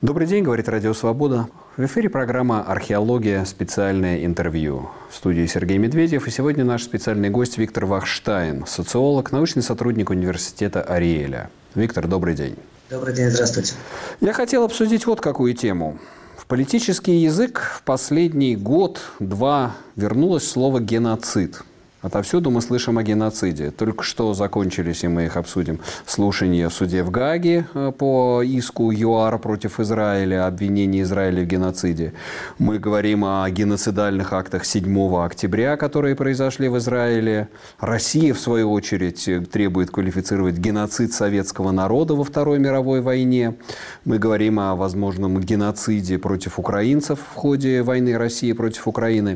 Добрый день, говорит Радио Свобода. В эфире программа «Археология. Специальное интервью». В студии Сергей Медведев. И сегодня наш специальный гость Виктор Вахштайн, социолог, научный сотрудник университета Ариэля. Виктор, добрый день. Добрый день, здравствуйте. Я хотел обсудить вот какую тему. В политический язык в последний год-два вернулось слово «геноцид». Отовсюду мы слышим о геноциде. Только что закончились, и мы их обсудим, слушания в суде в Гааге по иску ЮАР против Израиля, обвинение Израиля в геноциде. Мы говорим о геноцидальных актах 7 октября, которые произошли в Израиле. Россия, в свою очередь, требует квалифицировать геноцид советского народа во Второй мировой войне. Мы говорим о возможном геноциде против украинцев в ходе войны России против Украины.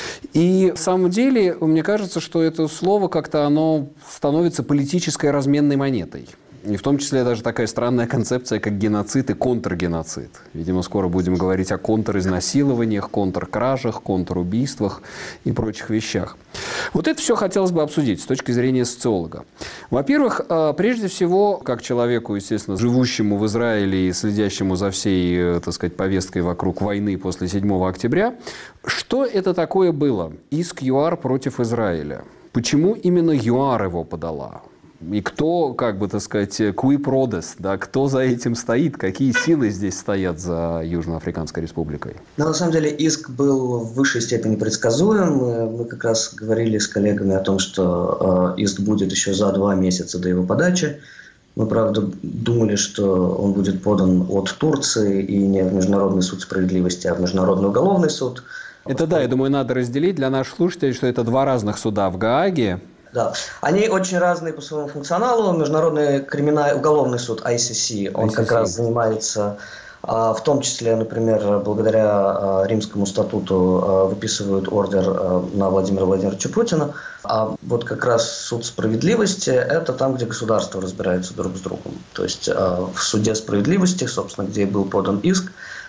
И в самом деле, мне кажется, что это слово как-то оно становится политической разменной монетой. И в том числе даже такая странная концепция, как геноцид и контргеноцид. Видимо, скоро будем говорить о контризнасилованиях, контркражах, контрубийствах и прочих вещах. Вот это все хотелось бы обсудить с точки зрения социолога. Во-первых, прежде всего, как человеку, естественно, живущему в Израиле и следящему за всей, так сказать, повесткой вокруг войны после 7 октября, что это такое было? Иск ЮАР против Израиля. Почему именно ЮАР его подала? И кто, как бы, так сказать, cui prodest, да, кто за этим стоит, какие силы здесь стоят за Южноафриканской республикой? Но на самом деле иск был в высшей степени предсказуем. Мы как раз говорили с коллегами о том, что иск будет еще за 2 месяца до его подачи. Мы, правда, думали, что он будет подан от Турции и не в Международный суд справедливости, а в Международный уголовный суд. Это да, я думаю, надо разделить для наших слушателей, что это 2 разных суда в Гааге. Да, они очень разные по своему функционалу. Международный уголовный суд ICC, он как раз занимается, в том числе, например, благодаря Римскому статуту выписывают ордер на Владимира Владимировича Путина. А вот как раз суд справедливости – это там, где государства разбираются друг с другом. То есть в суде справедливости, собственно, где был подан иск,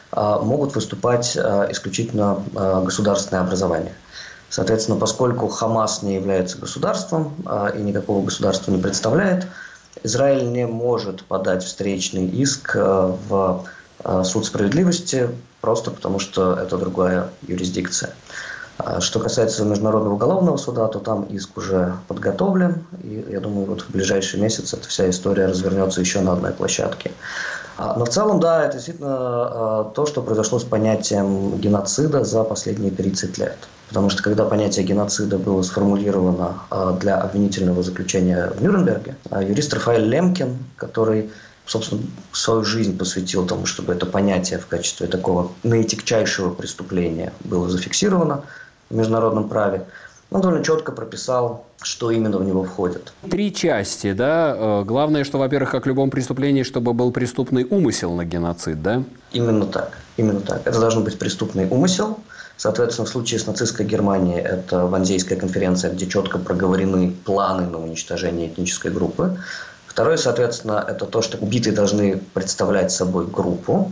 могут выступать исключительно государственные образования. Соответственно, поскольку Хамас не является государством и никакого государства не представляет, Израиль не может подать встречный иск в суд справедливости просто потому, что это другая юрисдикция. Что касается Международного уголовного суда, то там иск уже подготовлен, и я думаю, вот в ближайший месяц эта вся история развернется еще на одной площадке. Но в целом, да, это действительно то, что произошло с понятием геноцида за последние 30 лет. Потому что когда понятие геноцида было сформулировано для обвинительного заключения в Нюрнберге, юрист Рафаэль Лемкин, который, собственно, свою жизнь посвятил тому, чтобы это понятие в качестве такого наитягчайшего преступления было зафиксировано в международном праве, он довольно четко прописал, что именно в него входит. 3 части, да? Главное, что, во-первых, как в любом преступлении, чтобы был преступный умысел на геноцид, да? Именно так, именно так. Это должен быть преступный умысел. Соответственно, в случае с нацистской Германией это Ванзейская конференция, где четко проговорены планы на уничтожение этнической группы. Второе, соответственно, это то, что убитые должны представлять собой группу.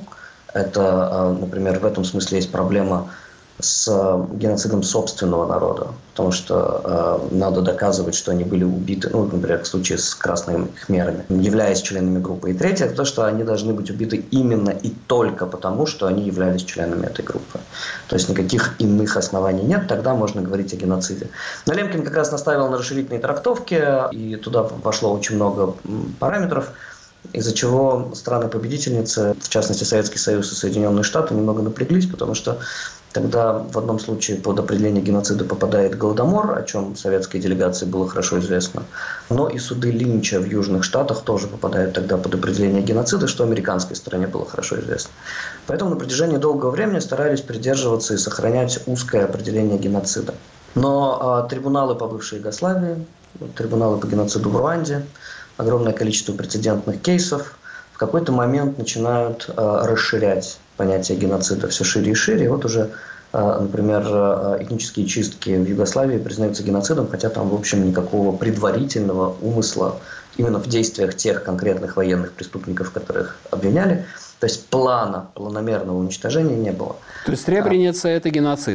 Это, например, в этом смысле есть проблема с геноцидом собственного народа, потому что надо доказывать, что они были убиты, например, в случае с красными хмерами, являясь членами группы. И третье, это то, что они должны быть убиты именно и только потому, что они являлись членами этой группы. То есть никаких иных оснований нет, тогда можно говорить о геноциде. Но Лемкин как раз наставил на расширительные трактовки, и туда пошло очень много параметров, из-за чего страны-победительницы, в частности Советский Союз и Соединенные Штаты, немного напряглись, потому что тогда в одном случае под определение геноцида попадает Голодомор, о чем советской делегации было хорошо известно. Но и суды Линча в Южных Штатах тоже попадают тогда под определение геноцида, что американской стороне было хорошо известно. Поэтому на протяжении долгого времени старались придерживаться и сохранять узкое определение геноцида. Но трибуналы по бывшей Югославии, трибуналы по геноциду в Руанде, огромное количество прецедентных кейсов в какой-то момент начинают расширять понятие геноцида все шире и шире. И вот уже, например, этнические чистки в Югославии признаются геноцидом, хотя там, в общем, никакого предварительного умысла именно в действиях тех конкретных военных преступников, которых обвиняли. То есть планомерного уничтожения не было. То есть Сребреница – это геноцид?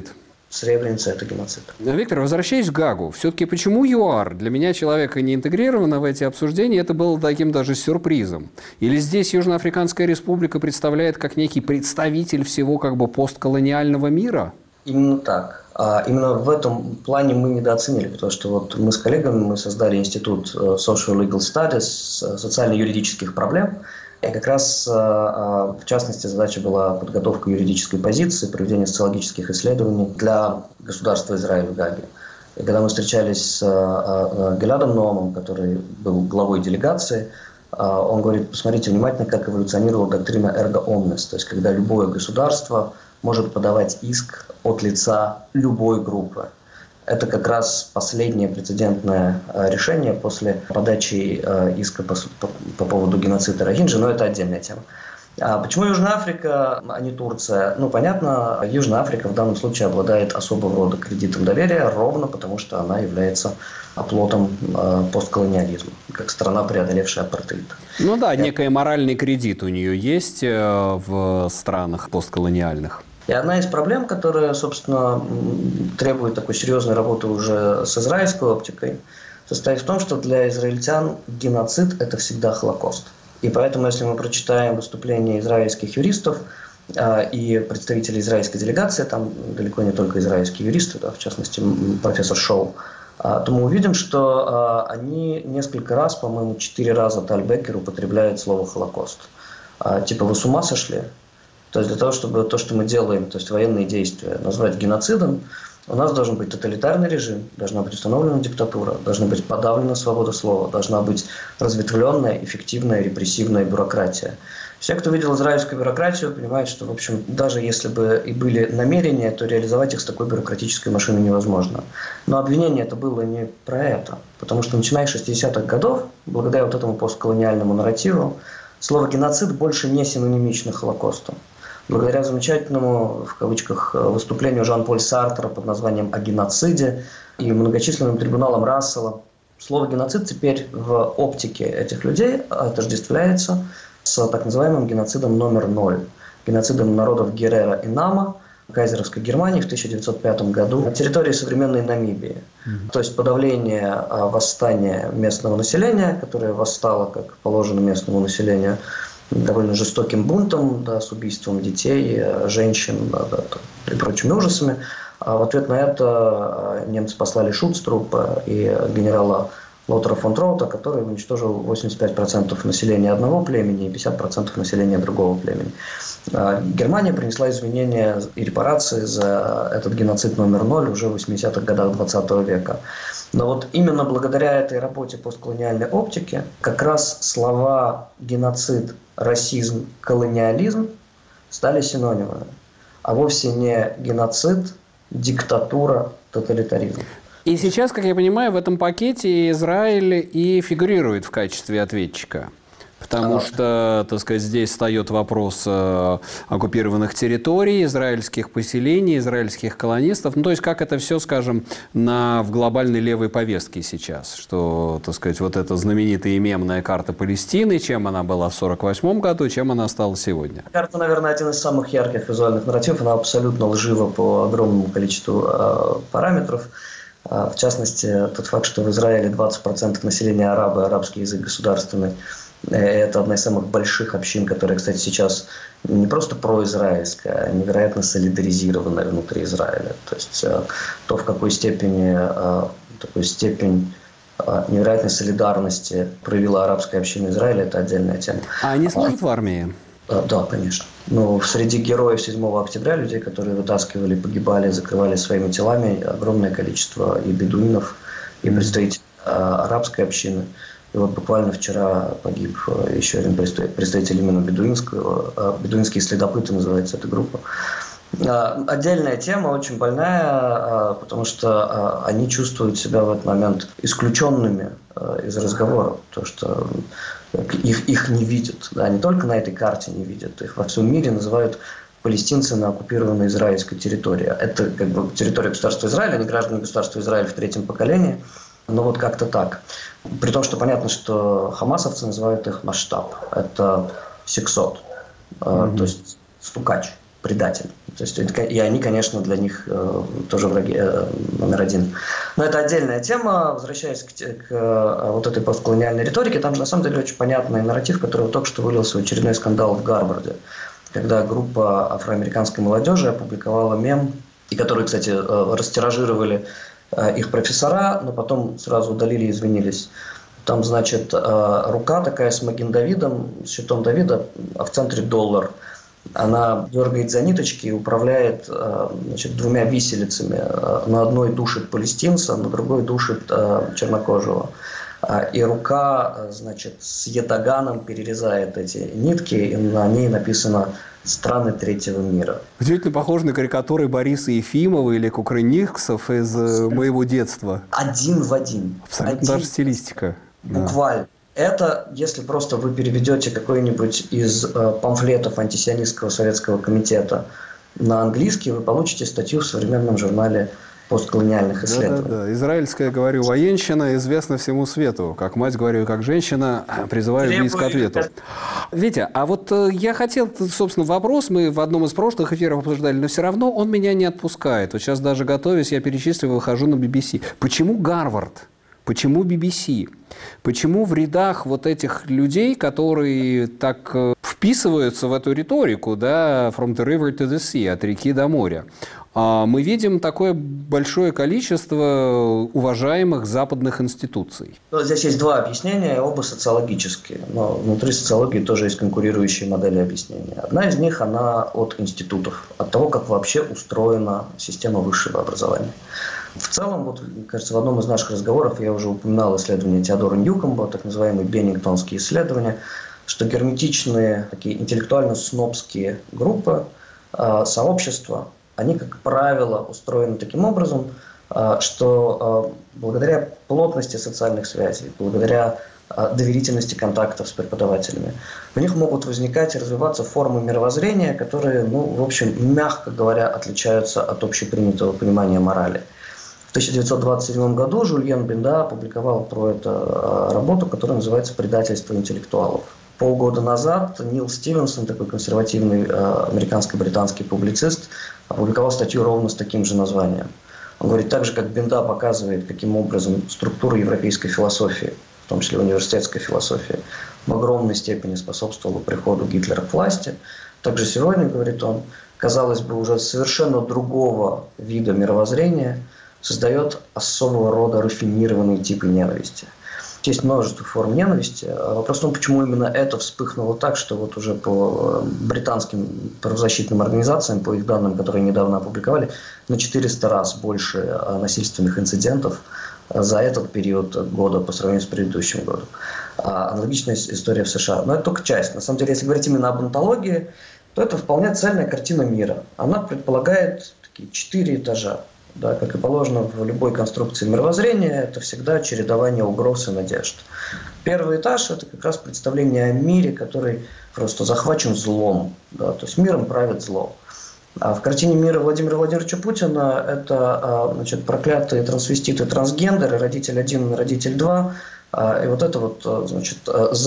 Сребреница – это геноцид. Виктор, возвращаясь к Гаагу, все-таки почему ЮАР? Для меня, человека не интегрированного в эти обсуждения, это было таким даже сюрпризом. Или здесь Южноафриканская республика представляет как некий представитель всего как бы постколониального мира? Именно так. Именно в этом плане мы недооценили, потому что вот мы с коллегами мы создали институт Social Legal Studies, социально-юридических проблем. И как раз, в частности, задача была подготовка юридической позиции, проведение социологических исследований для государства Израиль в Гааге. И когда мы встречались с Гиладом Ноамом, который был главой делегации, он говорит: посмотрите внимательно, как эволюционировала доктрина erga omnes, то есть когда любое государство может подавать иск от лица любой группы. Это как раз последнее прецедентное решение после подачи иска по поводу геноцида Рохинджи, но это отдельная тема. Почему Южная Африка, а не Турция? Ну, понятно, Южная Африка в данном случае обладает особого рода кредитом доверия, ровно потому что она является оплотом постколониализма, как страна, преодолевшая апартеид. Ну да, некий моральный кредит у нее есть в странах постколониальных. И одна из проблем, которая, собственно, требует такой серьезной работы уже с израильской оптикой, состоит в том, что для израильтян геноцид – это всегда Холокост. И поэтому, если мы прочитаем выступления израильских юристов и представителей израильской делегации, там далеко не только израильские юристы, да, в частности, профессор Шоу, то мы увидим, что они несколько раз, по-моему, 4 раза Таль Беккер употребляет слово «Холокост». Типа, вы с ума сошли? То есть для того, чтобы то, что мы делаем, то есть военные действия, назвать геноцидом, у нас должен быть тоталитарный режим, должна быть установлена диктатура, должна быть подавлена свобода слова, должна быть разветвленная, эффективная, репрессивная бюрократия. Все, кто видел израильскую бюрократию, понимают, что, в общем, даже если бы и были намерения, то реализовать их с такой бюрократической машиной невозможно. Но обвинение это было не про это, потому что начиная с 60-х годов, благодаря вот этому постколониальному нарративу, слово «геноцид» больше не синонимично Холокосту. Благодаря замечательному, в кавычках, выступлению Жан-Поль Сартра под названием «О геноциде» и многочисленным трибуналом Рассела, слово «геноцид» теперь в оптике этих людей отождествляется с так называемым геноцидом номер 0, геноцидом народов Герера и Нама кайзеровской Германии в 1905 году на территории современной Намибии. То есть подавление восстания местного населения, которое восстало, как положено местному населению, довольно жестоким бунтом, да, с убийством детей, женщин, да, и прочими ужасами. В ответ на это немцы послали Шутструпа и генерала Лотера фон Троута, который уничтожил 85% населения одного племени и 50% населения другого племени. Германия принесла извинения и репарации за этот геноцид номер 0 уже в 80-х годах 20 века. Но вот именно благодаря этой работе постколониальной оптики как раз слова геноцид, расизм, колониализм стали синонимами, а вовсе не геноцид, диктатура, тоталитаризм. И сейчас, как я понимаю, в этом пакете Израиль и фигурирует в качестве ответчика. Потому что, так сказать, здесь встает вопрос оккупированных территорий, израильских поселений, израильских колонистов. Ну, то есть, как это все, скажем, в глобальной левой повестке сейчас. Что, так сказать, вот эта знаменитая и мемная карта Палестины, чем она была в 1948 году, чем она стала сегодня. Карта, наверное, один из самых ярких визуальных нарративов. Она абсолютно лжива по огромному количеству параметров. В частности, тот факт, что в Израиле 20% населения арабы, арабский язык государственный. Это одна из самых больших общин, которая, кстати, сейчас не просто произраильская, а невероятно солидаризированная внутри Израиля. То есть то, в какой степени такой степень невероятной солидарности проявила арабская община Израиля, это отдельная тема. А они служат в армии? Да, конечно. Но среди героев 7 октября, людей, которые вытаскивали, погибали, закрывали своими телами, огромное количество и бедуинов, и представителей арабской общины. И вот буквально вчера погиб еще один представитель именно бедуинского, бедуинские следопыты называется эта группа. Отдельная тема, очень больная, потому что они чувствуют себя в этот момент исключенными из разговора, потому что их не видят, да, не только на этой карте не видят, их во всем мире называют палестинцы на оккупированной израильской территории. Это как бы территория государства Израиль, они граждане государства Израиль в 3-м поколении, но вот как-то так. При том, что понятно, что хамасовцы называют их масштаб, это сексот, то есть стукач, предатель. То есть, и они, конечно, для них тоже враги номер один. Но это отдельная тема. Возвращаясь к вот этой постколониальной риторике, там же на самом деле очень понятный нарратив, который только что вылился в очередной скандал в Гарварде, когда группа афроамериканской молодежи опубликовала мем, и который, кстати, растиражировали их профессора, но потом сразу удалили и извинились. Там, значит, рука такая с Маген-Давидом, с щитом Давида, а в центре доллар. Она дергает за ниточки и управляет, значит, двумя виселицами. На одной душит палестинца, на другой душит чернокожего. И рука, значит, с ятаганом перерезает эти нитки, и на ней написано «Страны третьего мира». Удивительно похоже на карикатуры Бориса Ефимова или Кукрыниксов из моего детства. Один в один. Абсолютно даже стилистика. Буквально. Да. Это, если просто вы переведете какой-нибудь из памфлетов антисионистского советского комитета на английский, вы получите статью в современном журнале постколониальных исследований. Да. Израильская, говорю, военщина известна всему свету. Как мать, говорю, как женщина, призываю вниз к ответу. Витя, а вот я хотел, собственно, вопрос, мы в одном из прошлых эфиров обсуждали, но все равно он меня не отпускает. Вот сейчас даже готовясь, я перечисливаю, выхожу на BBC. Почему Гарвард? Почему BBC? Почему в рядах вот этих людей, которые так вписываются в эту риторику, да, from the river to the sea, от реки до моря, мы видим такое большое количество уважаемых западных институций? Здесь есть два объяснения, оба социологические. Но внутри социологии тоже есть конкурирующие модели объяснения. Одна из них, она от институтов, от того, как вообще устроена система высшего образования. В целом, вот, кажется, в одном из наших разговоров я уже упоминал исследование Теодора Ньюкомба, так называемые беннингтонские исследования, что герметичные, такие интеллектуально-снобские группы, сообщества, они, как правило, устроены таким образом, что благодаря плотности социальных связей, благодаря доверительности контактов с преподавателями, у них могут возникать и развиваться формы мировоззрения, которые, в общем, мягко говоря, отличаются от общепринятого понимания морали. В 1927 году Жюльен Бинда опубликовал про это работу, которая называется «Предательство интеллектуалов». Полгода назад Нил Стивенсон, такой консервативный американско-британский публицист, опубликовал статью ровно с таким же названием. Он говорит, так же, как Бинда показывает, каким образом структура европейской философии, в том числе университетской философии, в огромной степени способствовала приходу Гитлера к власти, также сегодня, говорит он, казалось бы, уже совершенно другого вида мировоззрения создает особого рода рафинированные типы ненависти. Есть множество форм ненависти. Вопрос в том, почему именно это вспыхнуло так, что вот уже по британским правозащитным организациям, по их данным, которые недавно опубликовали, на 400 раз больше насильственных инцидентов за этот период года по сравнению с предыдущим годом. Аналогичная история в США. Но это только часть. На самом деле, если говорить именно об онтологии, то это вполне цельная картина мира. Она предполагает такие 4 этажа. Да, как и положено в любой конструкции мировоззрения, это всегда чередование угроз и надежд. Первый этаж – это как раз представление о мире, который просто захвачен злом. Да, то есть миром правит зло. А в картине мира Владимира Владимировича Путина это, значит, проклятые трансвеститы, трансгендеры, родитель 1, родитель 2, и вот это вот, значит,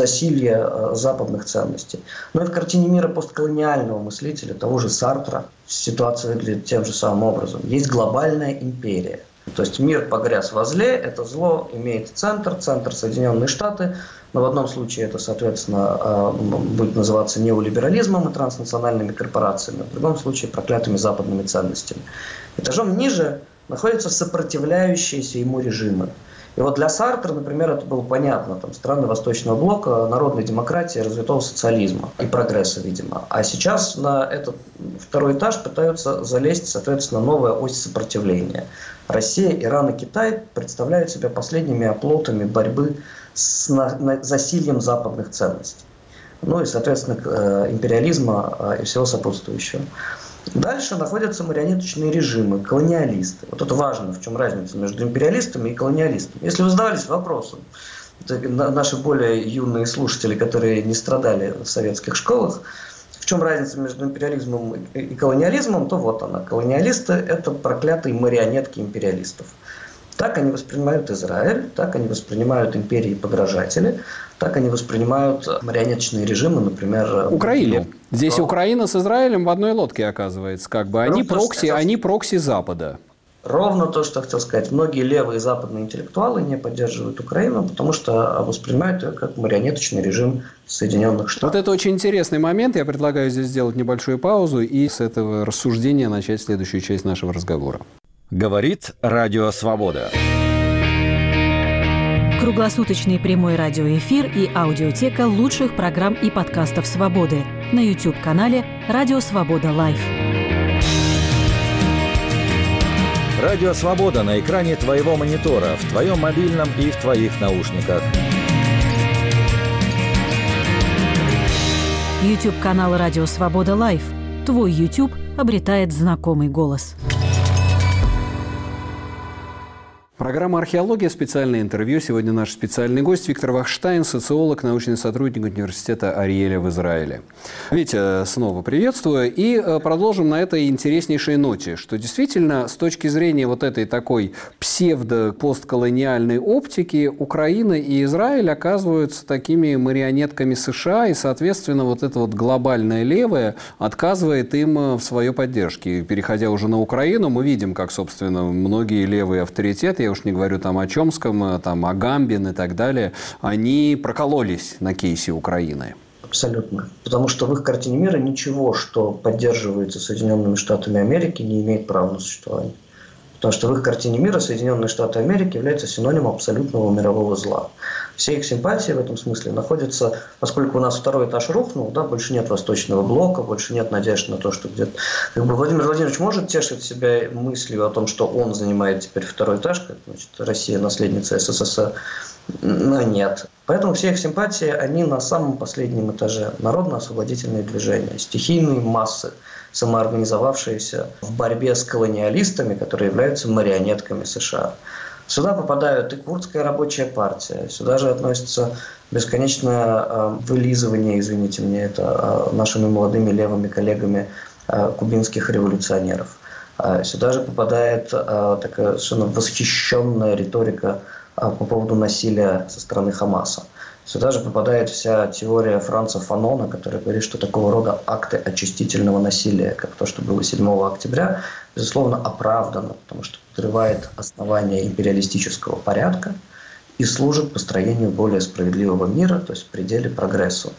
засилье западных ценностей. Но и в картине мира постколониального мыслителя, того же Сартра, ситуация выглядит тем же самым образом. Есть глобальная империя. То есть мир погряз во зле, это зло имеет центр Соединенные Штаты, но в одном случае это, соответственно, будет называться неолиберализмом и транснациональными корпорациями, в другом случае проклятыми западными ценностями. Этажом ниже находятся сопротивляющиеся ему режимы. И вот для Сартра, например, это было понятно, там, страны Восточного блока, народной демократии, развитого социализма и прогресса, видимо. А сейчас на этот второй этаж пытаются залезть, соответственно, новая ось сопротивления. Россия, Иран и Китай представляют себя последними оплотами борьбы с засильем западных ценностей. Ну и, соответственно, империализма и всего сопутствующего. Дальше находятся марионеточные режимы, колониалисты. Вот это важно, в чем разница между империалистами и колониалистами. Если вы задавались вопросом, это наши более юные слушатели, которые не страдали в советских школах, в чем разница между империализмом и колониализмом, то вот она. Колониалисты – это проклятые марионетки империалистов. Так они воспринимают Израиль, так они воспринимают империи-подражатели, так они воспринимают марионеточные режимы, например... Украину. Здесь Украина с Израилем в одной лодке оказывается. Как бы они прокси Запада. Ровно то, что я хотел сказать. Многие левые западные интеллектуалы не поддерживают Украину, потому что воспринимают ее как марионеточный режим Соединенных Штатов. Вот это очень интересный момент. Я предлагаю здесь сделать небольшую паузу и с этого рассуждения начать следующую часть нашего разговора. Говорит Радио Свобода. Круглосуточный прямой радиоэфир и аудиотека лучших программ и подкастов «Свободы» на YouTube-канале «Радио Свобода Лайв». Радио Свобода на экране твоего монитора, в твоем мобильном и в твоих наушниках. YouTube-канал «Радио Свобода Лайв». Твой YouTube обретает знакомый голос. Программа «Археология», специальное интервью. Сегодня наш специальный гость Виктор Вахштайн, социолог, научный сотрудник университета Ариэля в Израиле. Витя, снова приветствую. И продолжим на этой интереснейшей ноте, что действительно с точки зрения вот этой такой псевдо-постколониальной оптики Украина и Израиль оказываются такими марионетками США, и, соответственно, вот это вот глобальное левое отказывает им в своей поддержке. Переходя уже на Украину, мы видим, как, собственно, многие левые авторитеты, я уж не говорю там о Чомском, там, о Гамбин и так далее, они прокололись на кейсе Украины. Абсолютно. Потому что в их картине мира ничего, что поддерживается Соединенными Штатами Америки, не имеет права на существование. Потому что в их картине мира Соединенные Штаты Америки являются синонимом абсолютного мирового зла. Все их симпатии в этом смысле находятся, поскольку у нас второй этаж рухнул, да, больше нет Восточного блока, больше нет надежды на то, что где-то... Владимир Владимирович может тешить себя мыслью о том, что он занимает теперь второй этаж, как, значит, Россия наследница СССР, но нет. Поэтому все их симпатии, они на самом последнем этаже. Народно-освободительные движения, стихийные массы, самоорганизовавшиеся в борьбе с колониалистами, которые являются марионетками США. Сюда попадают и Курдская рабочая партия, сюда же относится бесконечное вылизывание, извините мне, это нашими молодыми левыми коллегами кубинских революционеров. Сюда же попадает такая совершенно восхищенная риторика по поводу насилия со стороны Хамаса. Сюда же попадает вся теория Франца Фанона, который говорит, что такого рода акты очистительного насилия, как то, что было 7 октября, безусловно, оправдано, потому что подрывает основания империалистического порядка и служит построению более справедливого мира, то есть в пределе прогрессу.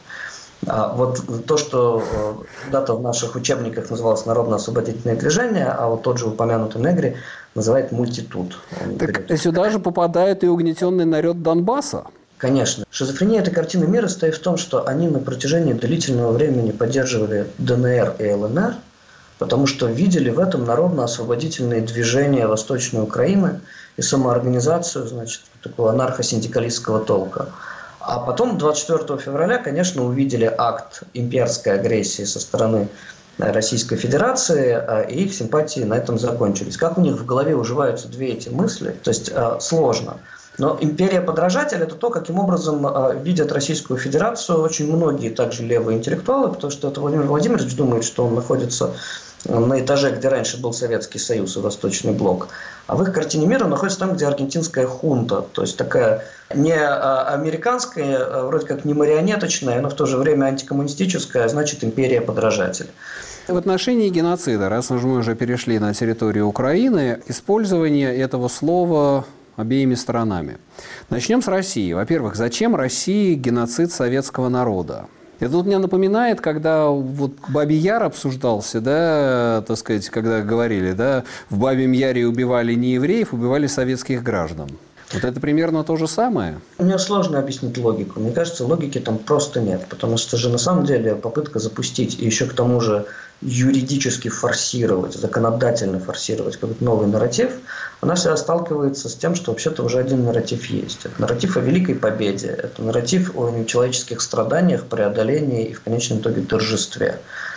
Вот то, что когда-то в наших учебниках называлось народно-освободительное движение, а вот тот же упомянутый Негри называет мультитуд. Так сюда же попадает и угнетенный народ Донбасса. Конечно. Шизофрения этой картины мира состоит в том, что они на протяжении длительного времени поддерживали ДНР и ЛНР, потому что видели в этом народно-освободительные движения Восточной Украины и самоорганизацию, значит, такого анархо-синдикалистского толка. А потом 24 февраля, конечно, увидели акт имперской агрессии со стороны Российской Федерации, и их симпатии на этом закончились. Как у них в голове уживаются две эти мысли, то есть сложно. Но империя-подражатель – это то, каким образом видят Российскую Федерацию очень многие также левые интеллектуалы, потому что это Владимир Владимирович думает, что он находится на этаже, где раньше был Советский Союз и Восточный блок. А в их картине мира он находится там, где аргентинская хунта, то есть такая не американская, вроде как не марионеточная, но в то же время антикоммунистическая, а значит империя-подражатель. В отношении геноцида, раз мы уже перешли на территорию Украины, использование этого слова обеими сторонами. Начнем с России. Во-первых, зачем России геноцид советского народа? Это тут мне напоминает, когда вот Бабий Яр обсуждался, да, так сказать, когда говорили, да, в Бабьем Яре убивали не евреев, убивали советских граждан. Вот это примерно то же самое? Мне сложно объяснить логику. Мне кажется, логики там просто нет. Потому что же на самом деле попытка запустить и еще к тому же юридически форсировать, законодательно форсировать какой-то новый нарратив, она всегда сталкивается с тем, что вообще-то уже один нарратив есть. Это нарратив о великой победе, это нарратив о нечеловеческих страданиях, преодолении и в конечном итоге торжестве.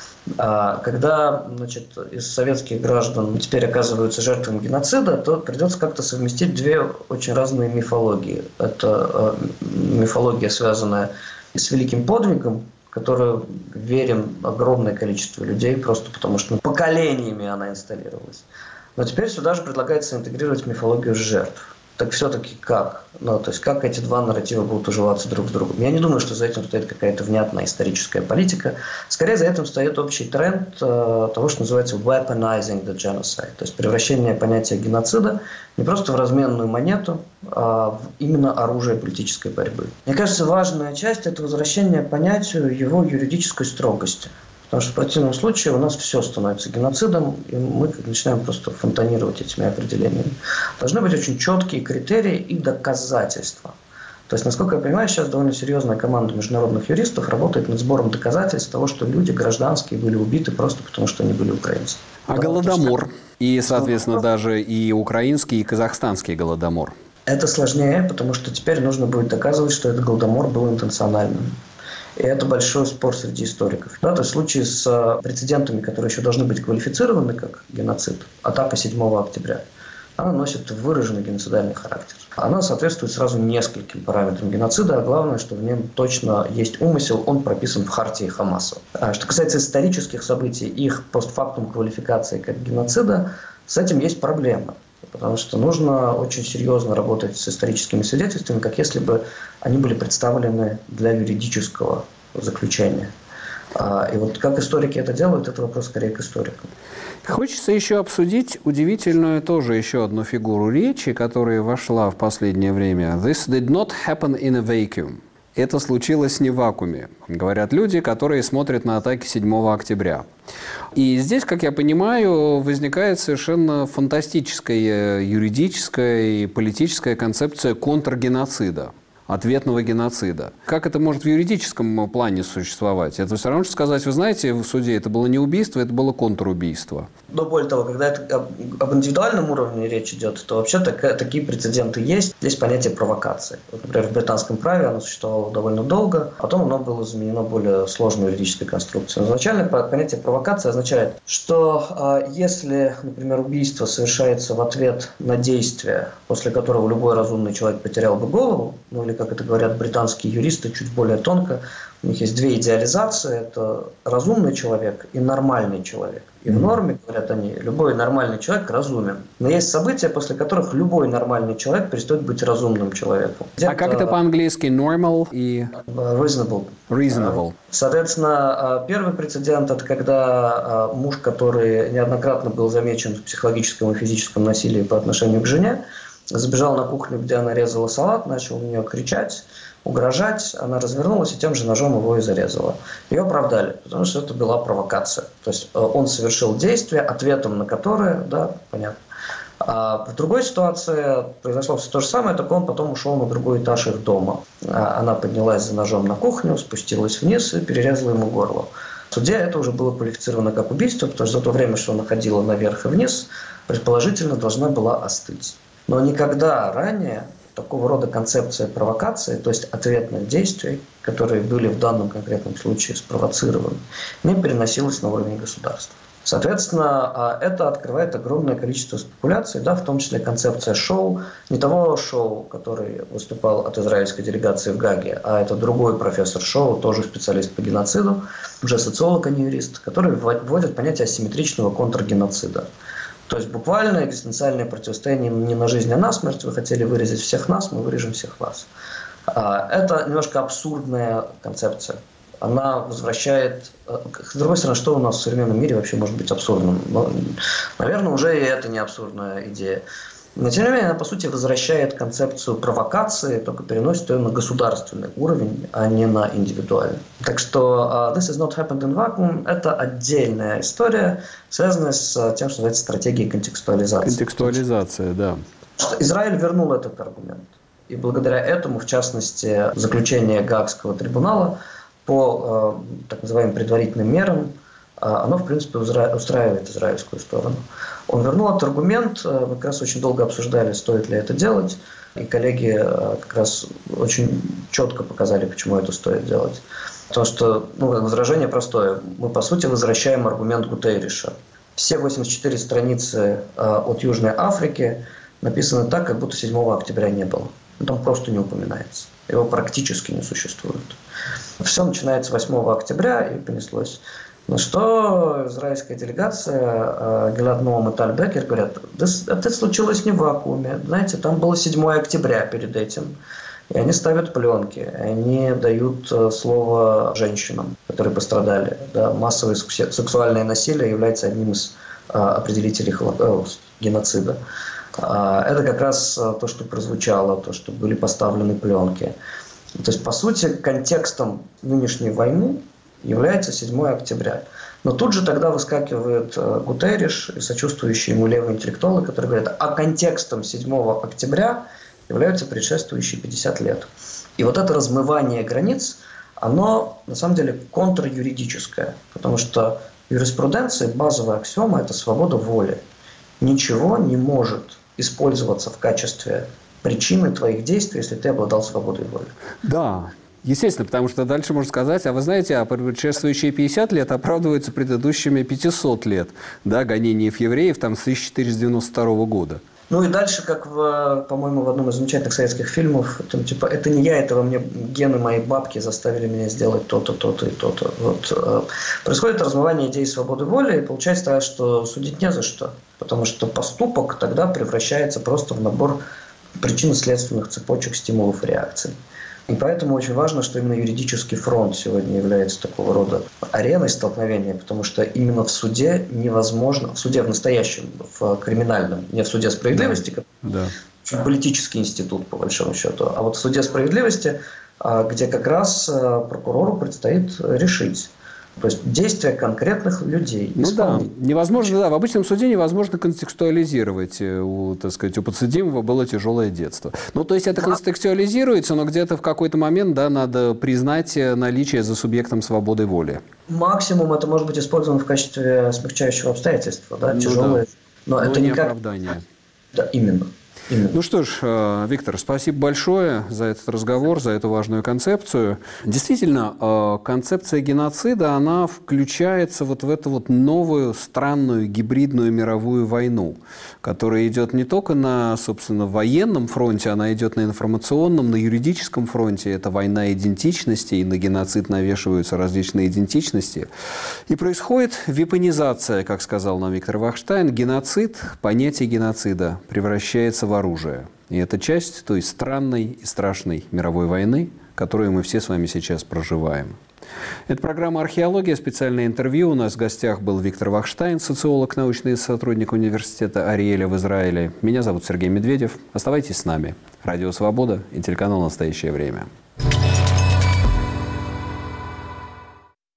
Когда, значит, из советских граждан теперь оказываются жертвами геноцида, то придется как-то совместить две очень разные мифологии. Это мифология, связанная с великим подвигом, в которую верим огромное количество людей, просто потому что поколениями она инсталлировалась. Но теперь сюда же предлагается интегрировать мифологию жертв. Так все-таки как? То есть как эти два нарратива будут уживаться друг с другом? Я не думаю, что за этим стоит какая-то внятная историческая политика. Скорее, за этим стоит общий тренд того, что называется weaponizing the genocide. То есть превращение понятия геноцида не просто в разменную монету, а в именно оружие политической борьбы. Мне кажется, важная часть – это возвращение понятию его юридической строгости. Потому что в противном случае у нас все становится геноцидом, и мы начинаем просто фонтанировать этими определениями. Должны быть очень четкие критерии и доказательства. То есть, насколько я понимаю, сейчас довольно серьезная команда международных юристов работает над сбором доказательств того, что люди гражданские были убиты просто потому, что они были украинцы. А Голодомор? И, соответственно, даже и украинский, и казахстанский Голодомор? Это сложнее, потому что теперь нужно будет доказывать, что этот Голодомор был интенциональным. И это большой спор среди историков. То есть в случае с прецедентами, которые еще должны быть квалифицированы как геноцид, атака 7 октября, она носит выраженный геноцидальный характер. Она соответствует сразу нескольким параметрам геноцида, а главное, что в нем точно есть умысел, он прописан в хартии Хамаса. Что касается исторических событий, их постфактум квалификации как геноцида, с этим есть проблема. Потому что нужно очень серьезно работать с историческими свидетельствами, как если бы они были представлены для юридического заключения. И вот как историки это делают, это вопрос скорее к историкам. Хочется еще обсудить удивительную тоже еще одну фигуру речи, которая вошла в последнее время. This did not happen in a vacuum. Это случилось не в вакууме, говорят люди, которые смотрят на атаки 7 октября. И здесь, как я понимаю, возникает совершенно фантастическая юридическая и политическая концепция контргеноцида, ответного геноцида. Как это может в юридическом плане существовать? Это все равно, что сказать, вы знаете, в суде это было не убийство, это было контрубийство. Но более того, когда это об индивидуальном уровне речь идет, то вообще такие прецеденты есть. Есть понятие провокации. Вот, например, в британском праве оно существовало довольно долго, потом оно было заменено более сложной юридической конструкцией. Изначально понятие провокации означает, что если, например, убийство совершается в ответ на действие, после которого любой разумный человек потерял бы голову, или, как это говорят британские юристы, чуть более тонко, у них есть две идеализации. Это разумный человек и нормальный человек. И в норме, говорят они, любой нормальный человек разумен. Но есть события, после которых любой нормальный человек перестает быть разумным человеком. А как это по-английски? Normal и... Reasonable. Соответственно, первый прецедент – это когда муж, который неоднократно был замечен в психологическом и физическом насилии по отношению к жене, забежал на кухню, где она резала салат, начал на нее кричать, угрожать. Она развернулась и тем же ножом его и зарезала. Ее оправдали, потому что это была провокация. То есть он совершил действие, ответом на которое, да, понятно. А в другой ситуации произошло все то же самое, только он потом ушел на другой этаж их дома. Она поднялась за ножом на кухню, спустилась вниз и перерезала ему горло. В суде это уже было квалифицировано как убийство, потому что за то время, что она ходила наверх и вниз, предположительно должна была остыть. Но никогда ранее такого рода концепция провокации, то есть ответных действий, которые были в данном конкретном случае спровоцированы, не переносилась на уровень государства. Соответственно, это открывает огромное количество спекуляций, да, в том числе концепция шоу, не того шоу, который выступал от израильской делегации в Гааге, а это другой профессор шоу, тоже специалист по геноциду, уже социолог, а не юрист, который вводит понятие асимметричного контргеноцида. То есть буквально экзистенциальное противостояние не на жизнь, а на смерть. Вы хотели вырезать всех нас, мы вырежем всех вас. Это немножко абсурдная концепция. Она возвращает... С другой стороны, что у нас в современном мире вообще может быть абсурдным? Наверное, уже и это не абсурдная идея. Но, тем не менее, она, по сути, возвращает концепцию провокации, только переносит ее на государственный уровень, а не на индивидуальный. Так что «This has not happened in vacuum» – это отдельная история, связанная с тем, что называется стратегией контекстуализации. Контекстуализация, да. Израиль вернул этот аргумент. И благодаря этому, в частности, заключение Гаагского трибунала по так называемым предварительным мерам, оно, в принципе, устраивает израильскую сторону. Он вернул этот аргумент, мы как раз очень долго обсуждали, стоит ли это делать, и коллеги как раз очень четко показали, почему это стоит делать. Потому что, возражение простое. Мы, по сути, возвращаем аргумент Гутерриша. Все 84 страницы от Южной Африки написаны так, как будто 7 октября не было. Там просто не упоминается. Его практически не существует. Все начинается с 8 октября и понеслось. На что израильская делегация, Гилад Ноам и Таль Бекер говорят, да, это случилось не в вакууме. Знаете, там было 7 октября перед этим. И они ставят пленки, они дают слово женщинам, которые пострадали. Да, массовое сексуальное насилие является одним из определителей геноцида. Это как раз то, что прозвучало, то, что были поставлены пленки. То есть, по сути, контекстом нынешней войны является 7 октября. Но тут же тогда выскакивает Гутерриш и сочувствующие ему левые интеллектуалы, которые говорят, а контекстом 7 октября являются предшествующие 50 лет. И вот это размывание границ, оно на самом деле контрюридическое, потому что в юриспруденции базовая аксиома – это свобода воли. Ничего не может использоваться в качестве причины твоих действий, если ты обладал свободой воли. Да, естественно, потому что дальше можно сказать, а вы знаете, а предшествующие 50 лет оправдываются предыдущими 500 лет, да, гонений евреев там с 1492 года. Ну и дальше, как по-моему, в одном из замечательных советских фильмов, там, типа, это не я, это во мне гены моей бабки заставили меня сделать то-то, то-то и то-то. Вот. Происходит размывание идеи свободы воли, и получается, что судить не за что, потому что поступок тогда превращается просто в набор причинно-следственных цепочек стимулов и реакций. И поэтому очень важно, что именно юридический фронт сегодня является такого рода ареной столкновения, потому что именно в суде невозможно, в суде в настоящем, в криминальном, не в суде справедливости, да. Политический институт, по большому счету, а вот в суде справедливости, где как раз прокурору предстоит решить. То есть действия конкретных людей. Ну да, невозможно, да, в обычном суде невозможно контекстуализировать. У подсудимого было тяжелое детство. Ну, то есть это контекстуализируется, но где-то в какой-то момент, да, надо признать наличие за субъектом свободы воли. Максимум это может быть использовано в качестве смягчающего обстоятельства, да, тяжелое. Но это не оправдание. Да, именно. Ну что ж, Виктор, спасибо большое за этот разговор, за эту важную концепцию. Действительно, концепция геноцида, она включается вот в эту вот новую странную гибридную мировую войну, которая идет не только на, собственно, военном фронте, она идет на информационном, на юридическом фронте. Это война идентичности, и на геноцид навешиваются различные идентичности. И происходит вепонизация, как сказал нам Виктор Вахштайн. Геноцид, понятие геноцида превращается в оружие. И это часть той странной и страшной мировой войны, которую мы все с вами сейчас проживаем. Это программа «Археология», специальное интервью. У нас в гостях был Виктор Вахштайн, социолог, научный сотрудник университета Ариэля в Израиле. Меня зовут Сергей Медведев. Оставайтесь с нами. Радио «Свобода» и телеканал «Настоящее время».